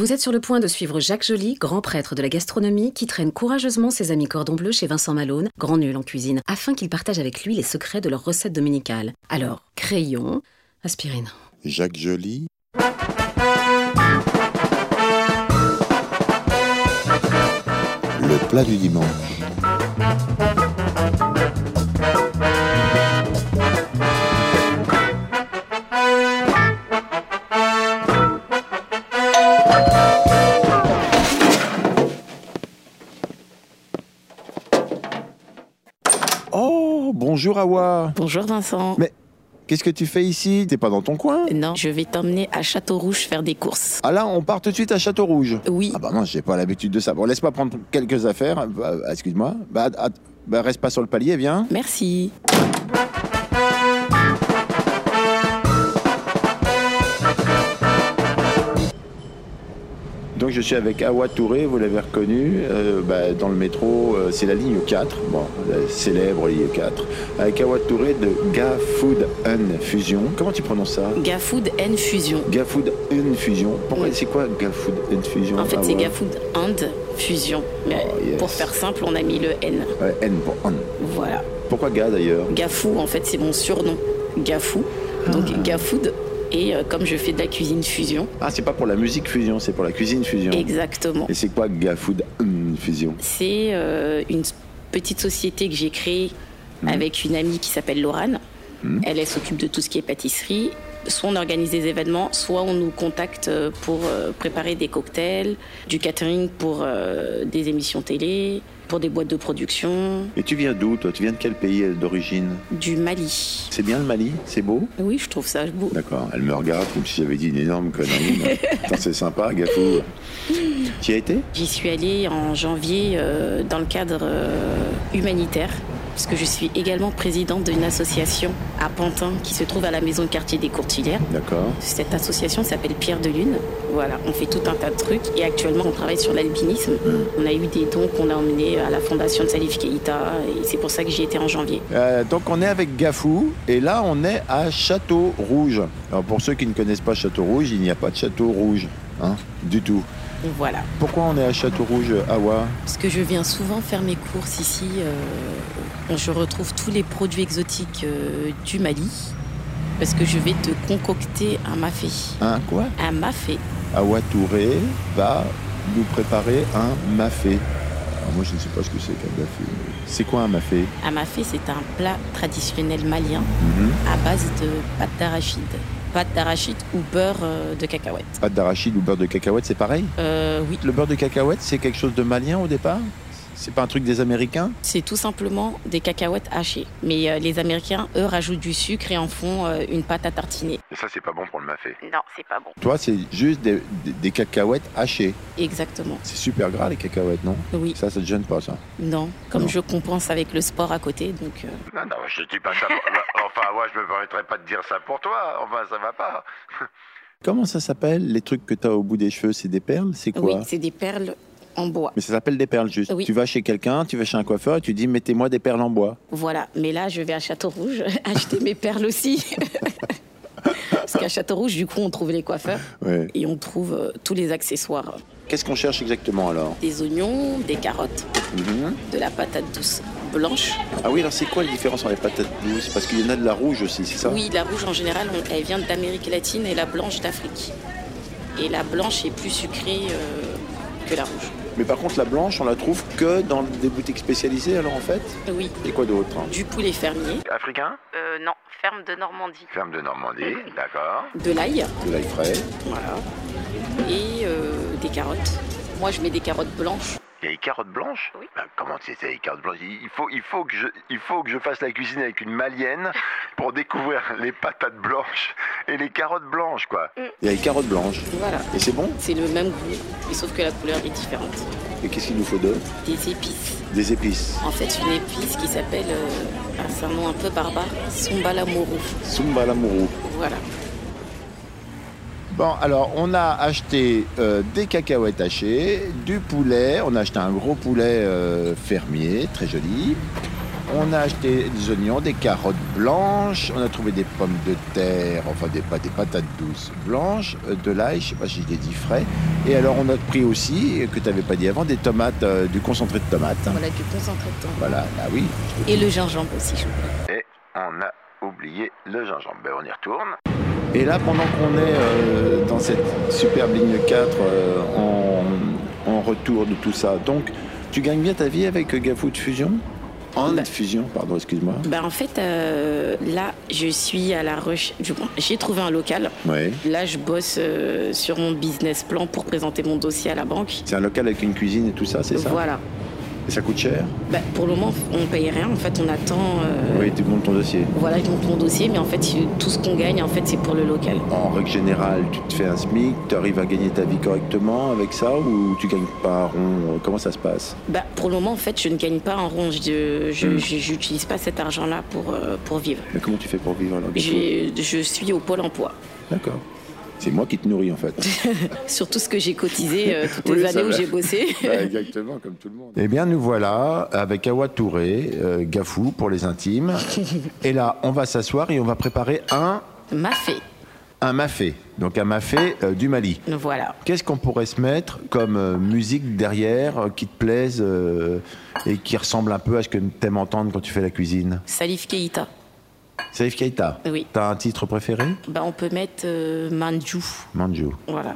Vous êtes sur le point de suivre Jacques Joly, grand prêtre de la gastronomie, qui traîne courageusement ses amis cordon bleu chez Vincent Malone, grand nul en cuisine, afin qu'il partage avec lui les secrets de leur recette dominicale. Alors, crayon, aspirine. Jacques Joly. Le plat du dimanche. Oh, bonjour Awa. Bonjour Vincent. Mais qu'est-ce que tu fais ici? T'es pas dans ton coin? Non, je vais t'emmener à Château-Rouge faire des courses. Ah là, on part tout de suite à Château-Rouge? Oui. Ah bah non, j'ai pas l'habitude de ça. Bon, laisse-moi prendre quelques affaires. Excuse-moi. Reste pas sur le palier, viens. Merci. Donc je suis avec Awa Touré, vous l'avez reconnu, dans le métro, c'est la ligne 4, bon, la célèbre ligne 4, avec Awa Touré de GaFood Fusion. Comment tu prononces ça? GaFood Fusion. GaFood Fusion. Pourquoi c'est quoi GaFood Fusion? En fait, c'est GaFood Fusion. Mais yes. Pour faire simple, on a mis le N. Ouais, N pour N. Voilà. Pourquoi Ga d'ailleurs? Gafou, en fait, c'est mon surnom. Gafou. Donc GaFood. Et comme je fais de la cuisine fusion. Ah, c'est pas pour la musique fusion, c'est pour la cuisine fusion. Exactement. Et c'est quoi GaFood Fusion? C'est une petite société que j'ai créée avec une amie qui s'appelle Laurane. Elle s'occupe de tout ce qui est pâtisserie. Soit on organise des événements, soit on nous contacte pour préparer des cocktails, du catering pour des émissions télé, pour des boîtes de production. Et tu viens d'où, toi? Tu viens de quel pays d'origine? Du Mali. C'est bien le Mali? C'est beau? Oui, je trouve ça beau. D'accord, elle me regarde comme si j'avais dit une énorme connerie. Attends, c'est sympa, Gafou. Tu y as été? J'y suis allée en janvier dans le cadre humanitaire, parce que je suis également présidente d'une association à Pantin qui se trouve à la maison de quartier des Courtilières. D'accord. Cette association s'appelle Pierre de Lune. Voilà, on fait tout un tas de trucs et actuellement on travaille sur l'alpinisme. On a eu des dons qu'on a emmenés à la fondation de Salif Keïta et c'est pour ça que j'y étais en janvier. Donc on est avec Gafou et là on est à Château-Rouge. Alors pour ceux qui ne connaissent pas Château-Rouge, il n'y a pas de Château-Rouge, du tout. Voilà. Pourquoi on est à Château-Rouge, Awa? Parce que je viens souvent faire mes courses ici. Je retrouve tous les produits exotiques du Mali. Parce que je vais te concocter un mafé. Un quoi? Un mafé. Awa Touré va nous préparer un mafé. Alors moi je ne sais pas ce que c'est qu'un mafé. C'est quoi un mafé? Un mafé, c'est un plat traditionnel malien à base de pâte d'arachide. Pâte d'arachide ou beurre de cacahuète. Pâte d'arachide ou beurre de cacahuète, c'est pareil? Oui. Le beurre de cacahuète, c'est quelque chose de malien au départ? C'est pas un truc des Américains? C'est tout simplement des cacahuètes hachées. Mais les Américains, eux, rajoutent du sucre et en font une pâte à tartiner. Et ça, c'est pas bon pour le mafé. Non, c'est pas bon. Toi, c'est juste des cacahuètes hachées. Exactement. C'est super gras, les cacahuètes, non? Oui. Ça te gêne pas, ça? Non, comme Non. je compense avec le sport à côté, donc... Non, je dis pas ça. Enfin, moi, je me permettrais pas de dire ça pour toi. Enfin, ça va pas. Comment ça s'appelle, les trucs que t'as au bout des cheveux? C'est des perles? C'est quoi? Oui, c'est des perles en bois. Mais ça s'appelle des perles, juste. Oui. Tu vas chez quelqu'un, tu vas chez un coiffeur et tu dis, mettez-moi des perles en bois. Voilà, mais là, je vais à Château-Rouge acheter mes perles aussi. Parce qu'à Château-Rouge, du coup, on trouve les coiffeurs et on trouve tous les accessoires. Qu'est-ce qu'on cherche exactement, alors? Des oignons, des carottes, de la patate douce blanche. Ah oui, alors c'est quoi la différence entre les patates douces? Parce qu'il y en a de la rouge aussi, c'est ça? Oui, la rouge, en général, elle vient d'Amérique latine et la blanche d'Afrique. Et la blanche est plus sucrée que la rouge. Mais par contre, la blanche, on la trouve que dans des boutiques spécialisées, alors, en fait? Oui. Et quoi d'autre? Du poulet fermier. Africain? Non, ferme de Normandie. Ferme de Normandie, d'accord. De l'ail. De l'ail frais. Voilà. Et des carottes. Moi, je mets des carottes blanches. Il y a les carottes blanches? Oui. Ben, comment c'est les carottes blanches? Il faut que je fasse la cuisine avec une malienne pour découvrir les patates blanches et les carottes blanches, quoi. Il y a les carottes blanches. Voilà. Et c'est bon? C'est le même goût, mais sauf que la couleur est différente. Et qu'est-ce qu'il nous faut d'autre? Des épices. Des épices. En fait, une épice qui s'appelle, c'est un nom un peu barbare, Sombalamourou. Sombalamourou. Voilà. Bon, alors, on a acheté des cacahuètes hachées, du poulet. On a acheté un gros poulet fermier, très joli. on a acheté des oignons, des carottes blanches, on a trouvé des pommes de terre, enfin des patates douces blanches, de l'ail, je sais pas si je l'ai dit frais. Et alors on a pris aussi, que tu n'avais pas dit avant, des tomates, du concentré de tomates. Voilà, du concentré de tomate. Voilà, ah oui. Et le gingembre aussi, je crois. Et on a oublié le gingembre. Ben, on y retourne. Et là, pendant qu'on est dans cette superbe ligne 4, en retour de tout ça, donc tu gagnes bien ta vie avec GaFood Fusion ? Fusion, pardon, excuse-moi. En fait, là, je suis à la recherche. J'ai trouvé un local. Ouais. Là, je bosse sur mon business plan pour présenter mon dossier à la banque. C'est un local avec une cuisine et tout ça, c'est ça ? Voilà. Et ça coûte cher ? Pour le moment, on paye rien. En fait, on attend. Oui, tu montes ton dossier. Voilà, je monte mon dossier, mais en fait, tout ce qu'on gagne, en fait, c'est pour le local. En règle générale, tu te fais un SMIC, tu arrives à gagner ta vie correctement avec ça ou tu gagnes pas un rond ? Comment ça se passe ? Pour le moment, en fait, je ne gagne pas un rond. Je n'utilise pas cet argent-là pour vivre. Mais comment tu fais pour vivre alors ? Je suis au Pôle emploi. D'accord. C'est moi qui te nourris en fait. Surtout ce que j'ai cotisé toutes les années où j'ai bossé. Exactement, comme tout le monde. Eh bien, nous voilà avec Awa Touré, Gafou pour les intimes. Et là, on va s'asseoir et on va préparer un mafé. Un mafé. Donc un mafé du Mali. Voilà. Qu'est-ce qu'on pourrait se mettre comme musique derrière qui te plaise et qui ressemble un peu à ce que tu aimes entendre quand tu fais la cuisine ? Salif Keïta. Salif Keïta. Oui. T'as un titre préféré ? On peut mettre Manjou. Manjou. Voilà.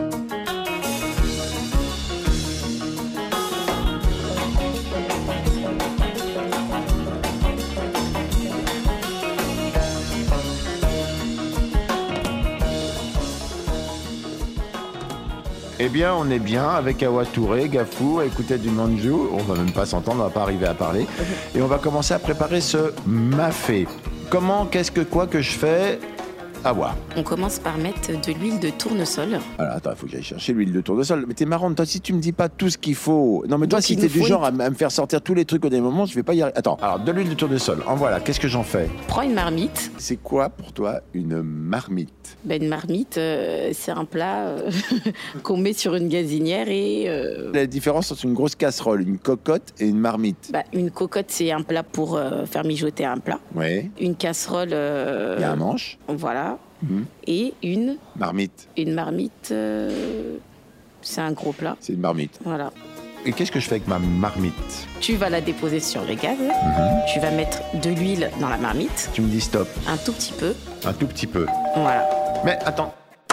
Eh bien, on est bien avec Awa Touré, Gafou, à écouter du Manjou. On va même pas s'entendre, on va pas arriver à parler. Et on va commencer à préparer ce mafé. Comment, qu'est-ce que quoi que je fais ? Awa. On commence par mettre de l'huile de tournesol. Alors attends, il faut que j'aille chercher l'huile de tournesol. Mais t'es marrant, toi, si tu me dis pas tout ce qu'il faut. Non, mais toi, si t'es du genre à me faire sortir tous les trucs au dernier moment, je vais pas y arriver. Attends, alors de l'huile de tournesol, en voilà, qu'est-ce que j'en fais ? Prends une marmite. C'est quoi pour toi une marmite ? Une marmite, c'est un plat qu'on met sur une gazinière et... La différence entre une grosse casserole, une cocotte et une marmite ? Une cocotte, c'est un plat pour faire mijoter un plat. Oui. Une casserole... Il y a un manche. Voilà. Et une... Marmite. Une marmite, c'est un gros plat. C'est une marmite. Voilà. Et qu'est-ce que je fais avec ma marmite ? Tu vas la déposer sur le gaz. Tu vas mettre de l'huile dans la marmite. Tu me dis stop. Un tout petit peu. Un tout petit peu. Voilà. Mais attends.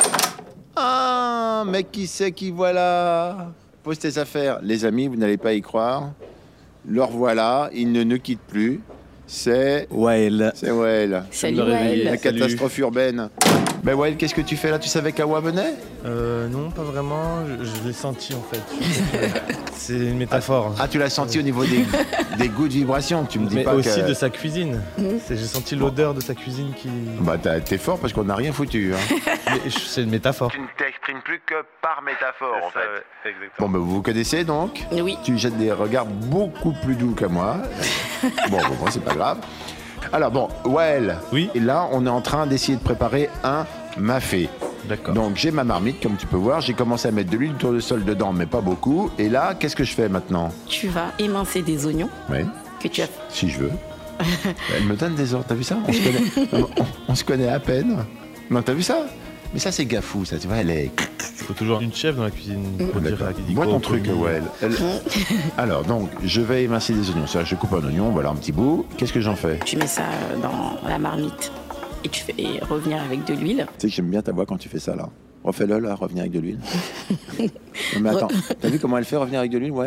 Ah, mais qui c'est qui voilà ? Pose tes affaires. Les amis, vous n'allez pas y croire. Le revoilà, il ne nous quitte plus. C'est Wael. C'est Wael. Salut Wael. La catastrophe urbaine. Mais Wael, qu'est-ce que tu fais là ? Tu savais qu'Awa venait ? Non, pas vraiment. Je l'ai senti en fait. C'est une métaphore. Ah, tu l'as senti au niveau des goûts de vibration. Tu me dis mais pas aussi que... de sa cuisine. J'ai senti l'odeur de sa cuisine qui... Bah t'es fort parce qu'on n'a rien foutu. Hein. C'est une métaphore. Tu ne t'exprimes plus que par métaphore en fait. Ouais, exactement. Bon, vous connaissez donc ? Oui. Tu jettes des regards beaucoup plus doux que moi. Bon, c'est pas grave. Alors bon, Wael. Oui. Et là, on est en train d'essayer de préparer un mafé. D'accord. Donc j'ai ma marmite, comme tu peux voir. J'ai commencé à mettre de l'huile de tournesol dedans, mais pas beaucoup. Et là, qu'est-ce que je fais maintenant ? Tu vas émincer des oignons. Oui. Que tu as... Si je veux. Elle me donne des ordres. T'as vu ça ? On se connaît à peine. Non, t'as vu ça ? Mais ça, c'est Gafou, ça. Tu vois, elle est... Il faut toujours une chef dans la cuisine. Bois ton truc, Wael. Alors, donc, je vais émincer des oignons. C'est-à-dire, je coupe un oignon, voilà un petit bout. Qu'est-ce que j'en fais ? Tu mets ça dans la marmite et tu fais revenir avec de l'huile. Tu sais que j'aime bien ta voix quand tu fais ça, là. Refais-le, là, revenir avec de l'huile. Non, mais attends, t'as vu comment elle fait revenir avec de l'huile, Wael ?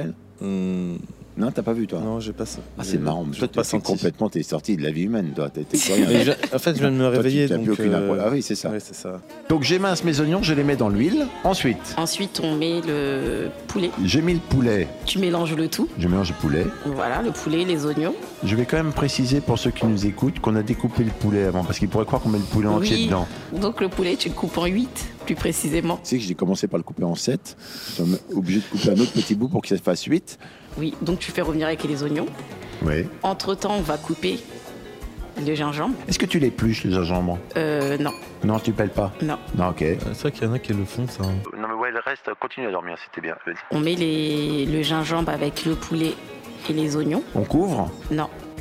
Non, t'as pas vu, toi ? Non, j'ai pas ça. Ah, c'est marrant. Toi, t'es sorti de la vie humaine, toi. T'es rien. En fait, je viens de me réveiller. Toi, donc, Ah oui, c'est ça. Oui, c'est ça. Donc, j'émince mes oignons, je les mets dans l'huile. Ensuite, on met le poulet. j'ai mis le poulet. Tu mélanges le tout. Je mélange le poulet. Voilà, le poulet, les oignons. Je vais quand même préciser pour ceux qui nous écoutent qu'on a découpé le poulet avant, parce qu'ils pourraient croire qu'on met le poulet entier dedans. Donc le poulet, tu le coupes en 8, plus précisément. Tu sais que j'ai commencé par le couper en 7. Je suis obligé de couper un autre petit bout pour que ça fasse 8. Oui, donc tu fais revenir avec les oignons. Oui. Entre-temps, on va couper le gingembre. Est-ce que tu l'épluches, le gingembre ? Non. Non, tu pelles pas ? Non. Non, ok. C'est vrai qu'il y en a qui le font, ça. Non, mais ouais, le reste, continue à dormir, c'était bien. Vas-y. On met le gingembre avec le poulet et les oignons. On couvre ? Non.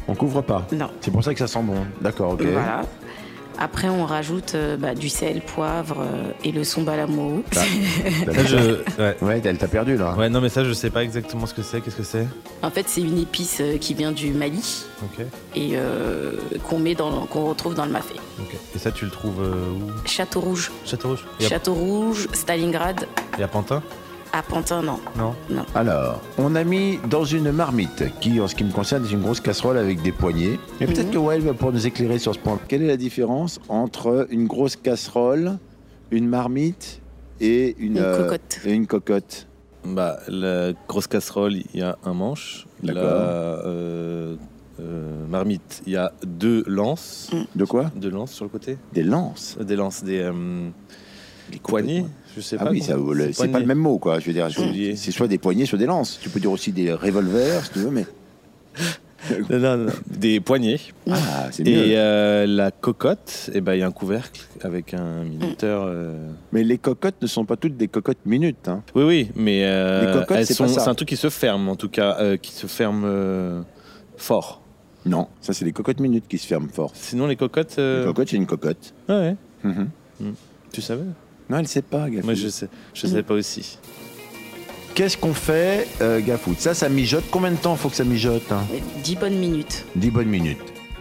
On couvre pas. Non. C'est pour ça que ça sent bon. D'accord, ok. Voilà. Après, on rajoute du sel, poivre et le sombalamo. Ça, Ouais, elle t'a perdu là. Ouais, non, mais ça, je sais pas exactement ce que c'est. Qu'est-ce que c'est? En fait, c'est une épice qui vient du Mali Ok. et qu'on retrouve dans le mafé. Ok. Et ça, tu le trouves où? Château Rouge. Château Rouge. Château Rouge, Stalingrad. Et à Pantin? À Pantin, non. Non. Alors, on a mis dans une marmite, qui en ce qui me concerne est une grosse casserole avec des poignées. Et peut-être que Wael va pouvoir nous éclairer sur ce point. Quelle est la différence entre une grosse casserole, une marmite et une cocotte. Et une cocotte? Bah, la grosse casserole, il y a un manche. D'accord. La marmite, il y a 2 lances. De quoi? 2 lances sur le côté. Des lances. Des lances, des poignées. Je sais pas. Ah oui, c'est pas le même mot, quoi. Je veux dire, c'est soit des poignées, soit des lances. Tu peux dire aussi des revolvers, si tu veux, mais. Non, des poignées. Ah, c'est mieux. Et la cocotte, il y a un couvercle avec un minuteur. Mais les cocottes ne sont pas toutes des cocottes minutes. Hein. Oui, mais les cocottes, c'est un truc qui se ferme, en tout cas, qui se ferme fort. Non, ça, c'est les cocottes minutes qui se ferment fort. Sinon, les cocottes. Les cocottes, c'est une cocotte. Ah ouais. Mm-hmm. Tu savais? Non, elle sait pas, Gafoud. Moi, je sais. Je savais pas aussi. Qu'est-ce qu'on fait, Gafoud? Ça mijote. Combien de temps faut que ça mijote, hein? 10 bonnes minutes. 10 bonnes minutes.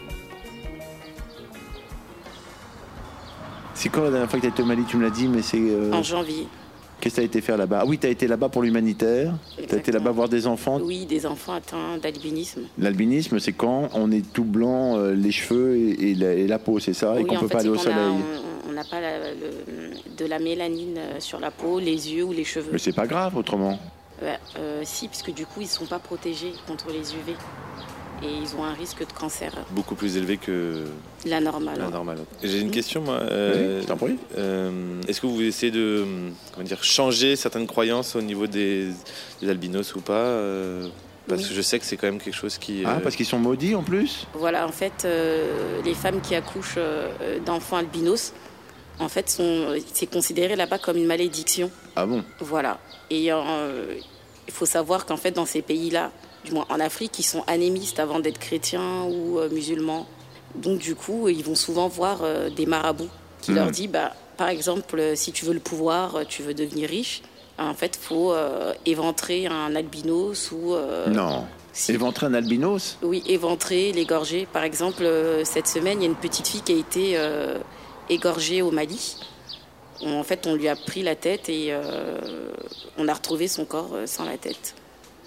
C'est quand la dernière fois que tu as été au Mali? Tu me l'as dit, mais c'est... En janvier. Qu'est-ce que tu as été faire là-bas? Ah oui, tu as été là-bas pour l'humanitaire. Tu as été là-bas voir des enfants. Oui, des enfants atteints d'albinisme. L'albinisme, c'est quand on est tout blanc, les cheveux et la peau, c'est ça? Oui, et qu'on ne peut pas aller au soleil. On n'a pas de la mélanine sur la peau, les yeux ou les cheveux. Mais c'est pas grave autrement. Si, puisque du coup, ils ne sont pas protégés contre les UV. Et ils ont un risque de cancer. Beaucoup plus élevé que la normale. J'ai une question, moi. Oui, je t'en prie. Est-ce que vous essayez de changer certaines croyances au niveau des albinos ou pas Parce que je sais que c'est quand même quelque chose qui... Ah, parce qu'ils sont maudits en plus? Voilà, en fait, les femmes qui accouchent d'enfants albinos, en fait, c'est considéré là-bas comme une malédiction. Ah bon? Voilà. Et il faut savoir qu'en fait, dans ces pays-là, du moins en Afrique, ils sont animistes avant d'être chrétiens ou musulmans. Donc du coup, ils vont souvent voir des marabouts qui leur disent, par exemple, si tu veux le pouvoir, tu veux devenir riche, en fait, il faut éventrer un albinos ou... Non. Éventrer un albinos? Oui, éventrer, l'égorger. Par exemple, cette semaine, il y a une petite fille qui a été égorgée au Mali. En fait, on lui a pris la tête et on a retrouvé son corps sans la tête.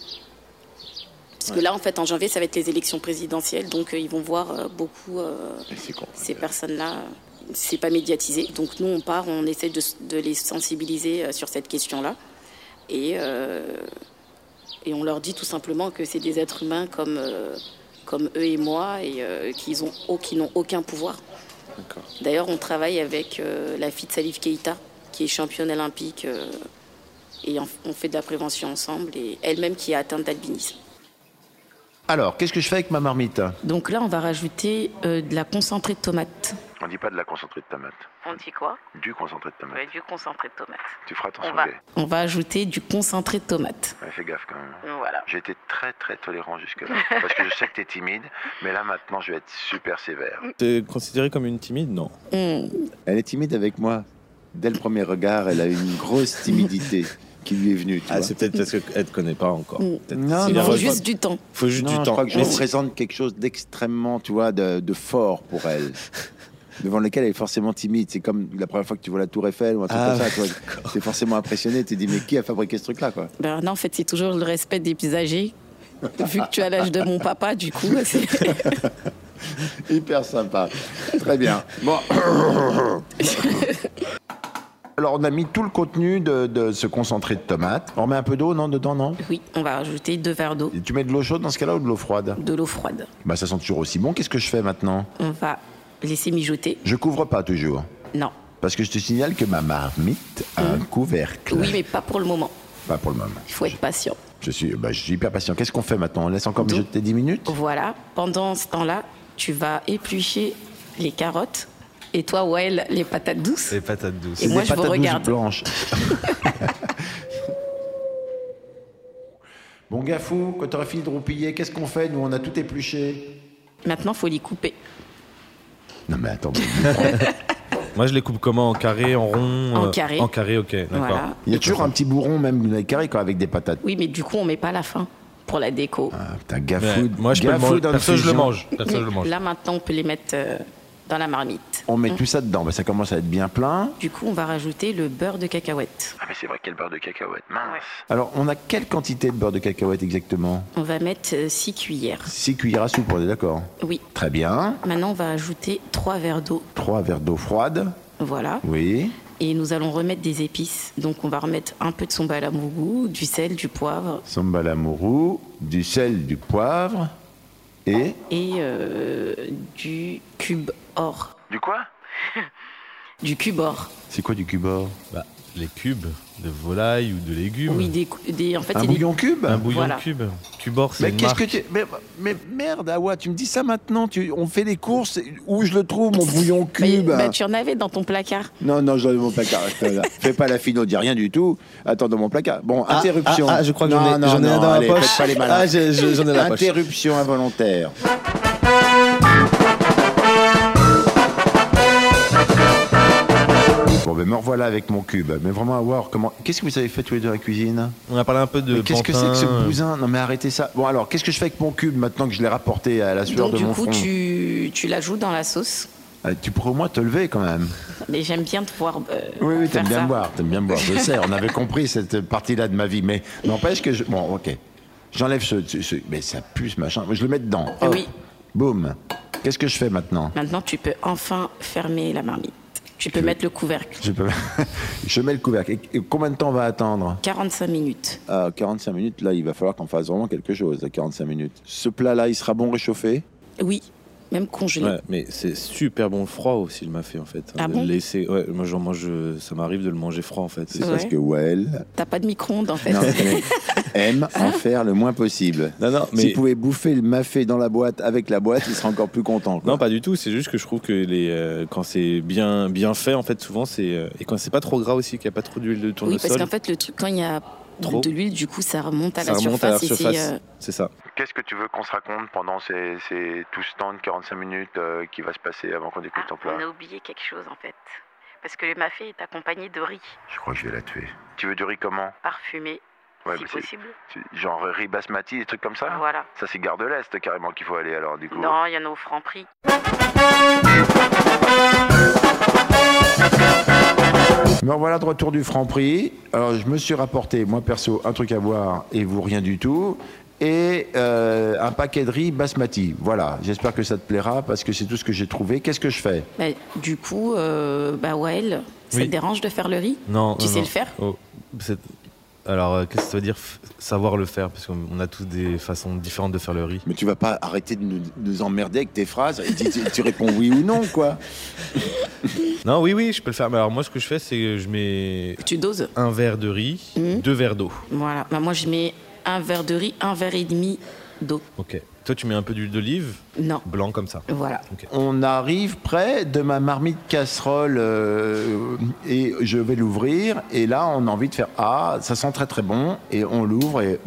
Parce que là, en fait, en janvier, ça va être les élections présidentielles, donc ils vont voir beaucoup ces personnes-là. C'est pas médiatisé, donc nous, on part, on essaie de les sensibiliser sur cette question-là, et on leur dit tout simplement que c'est des êtres humains comme eux et moi, et qui n'ont aucun pouvoir. D'accord. D'ailleurs, on travaille avec la fille de Salif Keïta, qui est championne olympique, et on fait de la prévention ensemble, et elle-même qui est atteinte d'albinisme. Alors, qu'est-ce que je fais avec ma marmite? Donc là, on va rajouter de la concentrée de tomate. On dit pas de la concentrée de tomate. On dit quoi? Du concentré de tomate. Ouais, du concentré de tomate. Tu feras attention. On va ajouter du concentré de tomate. Ouais, fais gaffe quand même. Voilà. J'ai été très très tolérant jusque-là. Parce que je sais que tu es timide, mais là maintenant je vais être super sévère. T'es considérée comme une timide? Non. Elle est timide avec moi. Dès le premier regard, elle a une grosse timidité qui lui est venue. C'est peut-être parce qu'elle ne te connaît pas encore. Non, il faut juste du temps. Faut juste du temps. Je crois que je représente quelque chose d'extrêmement, tu vois, de fort pour elle. Devant lequel elle est forcément timide. C'est comme la première fois que tu vois la Tour Eiffel ou un truc comme ça. Tu es forcément impressionné. Tu te dis, mais qui a fabriqué ce truc-là, quoi? Non, en fait, c'est toujours le respect des plus âgés. Vu que tu as l'âge de mon papa, du coup. C'est... Hyper sympa. Très bien. Bon. Alors, on a mis tout le contenu de ce concentré de tomate. On remet un peu d'eau, non, dedans, non? Oui, on va rajouter 2 verres d'eau. Et tu mets de l'eau chaude dans ce cas-là ou de l'eau froide? De l'eau froide. Ça sent toujours aussi bon. Qu'est-ce que je fais maintenant? On va laisser mijoter. Je couvre pas toujours. Non. Parce que je te signale que ma marmite a un couvercle. Oui, mais pas pour le moment. Pas pour le moment. Il faut être patient. Je suis hyper patient. Qu'est-ce qu'on fait maintenant? On laisse encore mijoter 10 minutes? Voilà. Pendant ce temps-là, tu vas éplucher les carottes. Et toi, Wael, les patates douces. Les patates douces. Et moi, je vous regarde. Blanches. Bon, Gafou, quand tu auras fini de roupiller, qu'est-ce qu'on fait? Nous, on a tout épluché. Maintenant, il faut les couper. Non mais attends. Moi, je les coupe comment? En carré, en rond? En carré. En carré, ok, d'accord. Voilà. Il y a toujours un petit bourron même dans les carrés quand avec des patates. Oui, mais du coup, on met pas la fin pour la déco. Ah putain, Gafood. Moi, je peux le manger. Perso, je le mange. Là, maintenant, on peut les mettre dans la marmite. On met tout ça dedans, ça commence à être bien plein. Du coup, on va rajouter le beurre de cacahuète. Ah mais c'est vrai, quel beurre de cacahuète, mince. Ouais. Alors, on a quelle quantité de beurre de cacahuète exactement? On va mettre 6 cuillères. 6 cuillères à soupe, on est d'accord? Oui. Très bien. Maintenant, on va ajouter 3 verres d'eau. 3 verres d'eau froide. Voilà. Oui. Et nous allons remettre des épices. Donc, on va remettre un peu de sombalamourou, du sel, du poivre. Sombalamourou, du sel, du poivre et du cube or. Du quoi? Du cube or. C'est quoi du cube or? Les cubes de volaille ou de légumes. Oui, en fait, un bouillon cube. Un bouillon voilà. cube. Cubor, c'est mais une qu'est-ce marque. que tu... mais merde, Awa, tu me dis ça maintenant. On fait les courses. Où je le trouve, mon bouillon cube? Tu en avais dans ton placard. Non, j'en ai mon placard. Fais pas la fino, dis rien du tout. Attends, dans mon placard. Bon, interruption. Je crois que j'en ai un dans allez, la poche. faites pas les malins. J'en ai la poche. Interruption involontaire. Bon, ben me revoilà avec mon cube. Mais vraiment, à voir comment. Qu'est-ce que vous avez fait tous les deux à la cuisine? On a parlé un peu de mais qu'est-ce que c'est pantin. que ce bousin? Non, mais arrêtez ça. Bon, alors, qu'est-ce que je fais avec mon cube maintenant que je l'ai rapporté à la sueur de mon front? Donc, du coup, tu l'ajoutes dans la sauce. Tu pourrais au moins te lever quand même. Mais j'aime bien te voir. Oui, faire t'aimes bien ça. boire. Je sais, on avait compris cette partie-là de ma vie. Mais n'empêche que Bon, ok. J'enlève mais ça pue ce machin. Je le mets dedans. Hop. Oui. Boum. Qu'est-ce que je fais maintenant? Maintenant, tu peux enfin fermer la marmite. Tu peux mettre le couvercle. Je mets le couvercle. Et combien de temps on va attendre? 45 minutes. 45 minutes, là, il va falloir qu'on fasse vraiment quelque chose à 45 minutes. Ce plat-là, il sera bon réchauffé? Oui, même congelé. Ouais, mais c'est super bon froid aussi, il m'a fait en fait. Ah de bon? le laisser. Ouais, moi j'en mange, ça m'arrive de le manger froid en fait. C'est parce que Well T'as pas de micro-ondes en fait. aime en faire le moins possible. Non, mais S'il pouvait bouffer le mafé dans la boîte avec la boîte, il serait encore plus content. Quoi. non, pas du tout. C'est juste que je trouve que quand c'est bien fait, en fait, souvent c'est et quand c'est pas trop gras aussi, qu'il n'y a pas trop d'huile de Oui, tournesol. parce qu'en fait, le truc, quand il y a Trop. de l'huile, du coup, ça remonte à ça la remonte à la surface. surface. C'est ça. Qu'est-ce que tu veux qu'on se raconte pendant tout ce temps de 45 minutes qui va se passer avant qu'on découvre ton plat? On a oublié quelque chose en fait. Parce que le mafé est accompagné de riz Je crois que je vais la tuer. Tu veux du riz comment? parfumé, Ouais, si mais possible. genre riz basmati, des trucs comme ça? Voilà. Ça, c'est Gare de l'Est carrément qu'il faut aller alors du coup. Non, il y en a au franc prix. Me voilà de retour du Franprix. Alors, je me suis rapporté, moi perso, un truc à boire et vous rien du tout. Et un paquet de riz basmati. Voilà, j'espère que ça te plaira parce que c'est tout ce que j'ai trouvé. Qu'est-ce que je fais? Du coup, Wael, ça Oui. te dérange de faire le riz? Non. Tu sais le faire? Oh, alors, qu'est-ce que ça veut dire savoir le faire? Parce qu'on a tous des façons différentes de faire le riz. Mais tu vas pas arrêter de nous emmerder avec tes phrases et tu réponds oui ou non, quoi. Non, oui, je peux le faire. Mais alors moi, ce que je fais, c'est que je mets Tu doses? un verre de riz, 2 verres d'eau. Voilà. Moi, je mets un verre de riz, un verre et demi d'eau. Ok. Toi, tu mets un peu d'huile d'olive, Non. blanc comme ça. Voilà. Ok. On arrive près de ma marmite casserole et je vais l'ouvrir. Et là, on a envie de faire ça sent très très bon. Et on l'ouvre et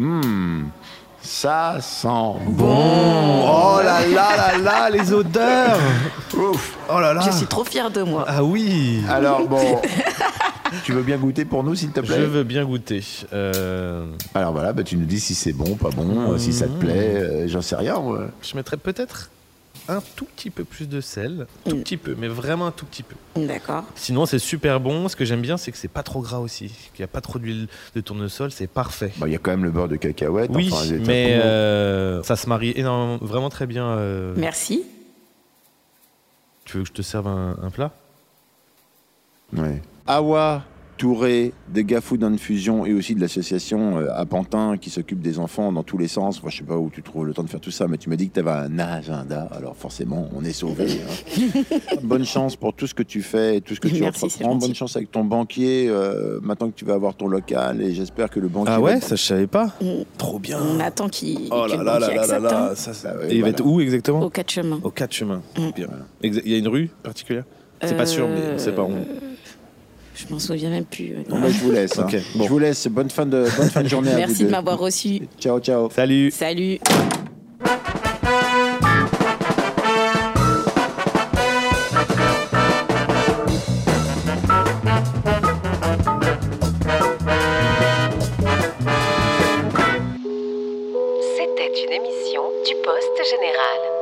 ça sent bon. Oh là là, les odeurs. Ouf. Oh là là. Je suis trop fière de moi. Ah oui. Alors bon, tu veux bien goûter pour nous, s'il te plaît? Je veux bien goûter. Alors voilà, tu nous dis si c'est bon, pas bon, si ça te plaît, j'en sais rien. Moi. Je mettrais peut-être un tout petit peu plus de sel, tout petit peu, mais vraiment un tout petit peu. D'accord. Sinon, c'est super bon. Ce que j'aime bien, c'est que c'est pas trop gras aussi, qu'il n'y a pas trop d'huile de tournesol, c'est parfait. Il y a quand même le beurre de cacahuète. Oui, enfin, mais ça se marie énormément, vraiment très bien. Merci. Tu veux que je te serve un plat? Ouais. Awa Touré de Gafood Infusion et aussi de l'association à Pantin qui s'occupe des enfants dans tous les sens. Enfin, je sais pas où tu trouves le temps de faire tout ça, mais tu m'as dit que tu avais un agenda, alors forcément, on est sauvés. Bonne chance pour tout ce que tu fais et tout ce que tu Merci, entreprends. Bonne chance avec ton banquier, maintenant que tu vas avoir ton local, et j'espère que le banquier... Ah ouais, ça je savais pas. Trop bien. On attend qu'il Oh que là le là banquier là là accepte, là. hein. Ça, Bah ouais, et il va être où exactement? Aux 4 chemins. Aux 4 chemins. Bien. Il y a une rue particulière? C'est pas sûr, mais c'est pas où. Je m'en souviens même plus. Bon, je vous laisse. Ok, Je vous laisse. Bonne fin de journée à vous Merci deux. de m'avoir reçu. Ciao, ciao. Salut. Salut. C'était une émission du Poste Général.